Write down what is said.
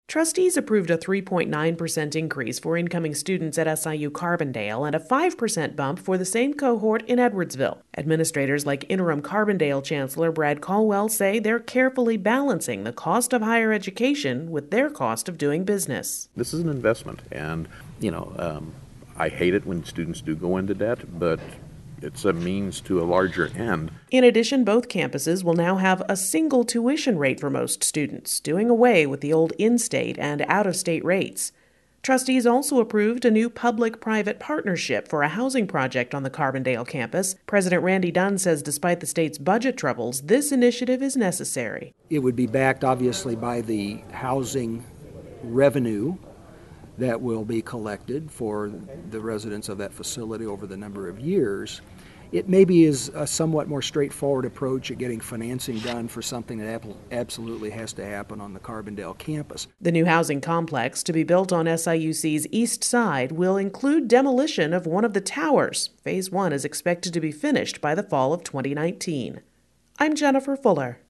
Trustees approved a 3.9% increase for incoming students at SIU Carbondale and a 5% bump for the same cohort in Edwardsville. Administrators like interim Carbondale Chancellor Brad Caldwell say they're carefully balancing the cost of higher education with their cost of doing business. This is an investment, and, I hate it when students do go into debt, but it's a means to a larger end. In addition, both campuses will now have a single tuition rate for most students, doing away with the old in-state and out-of-state rates. Trustees also approved a new public-private partnership for a housing project on the Carbondale campus. President Randy Dunn says despite the state's budget troubles, this initiative is necessary. It would be backed, obviously, by the housing revenue that will be collected for the residents of that facility over the number of years. It maybe is a somewhat more straightforward approach at getting financing done for something that absolutely has to happen on the Carbondale campus. The new housing complex, to be built on SIUC's east side, will include demolition of one of the towers. Phase 1 is expected to be finished by the fall of 2019. I'm Jennifer Fuller.